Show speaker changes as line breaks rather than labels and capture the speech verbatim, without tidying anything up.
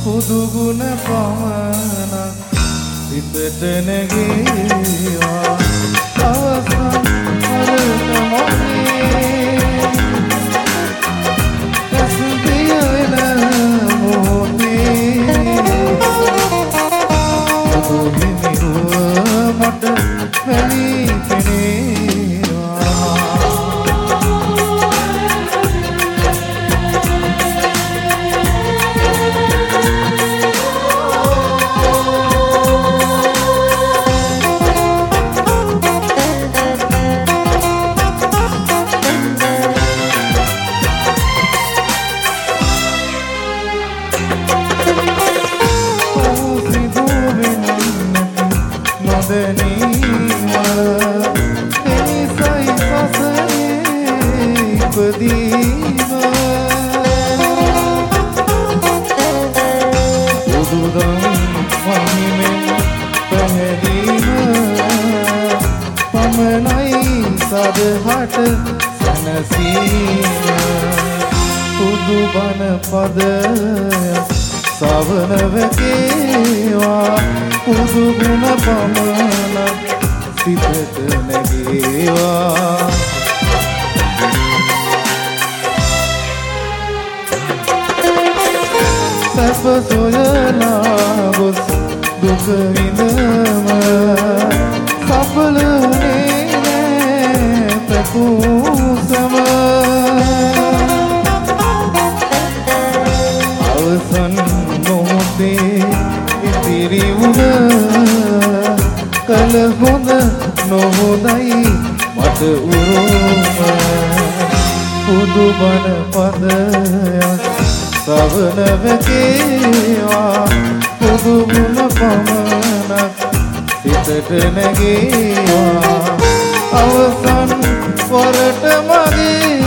පුදු ගුණ පමණක් සිතට නැගේවා අවසන් හරට මොහේ ඇසුදිය වෙන මොහොතේ පුදු හිමිරුව මට වැලී පෙනේවා සදහට සැනසීම පුදු බණ පද සවන වැකේවා පුදු ගුණ පමණක් සිතට නැගේවා සැප සොයලා ගොස් දුක විඳම සඵල කුසම අවසන් මොහොතේ ඉතිරි වුණ කල හොඳ නොහොඳයි මට උරුම පුදු බණ පදයක් සවන වැකේවා පුදු ගුණ පමණක් සිතට නැගේවා අවසන් වරට මගේ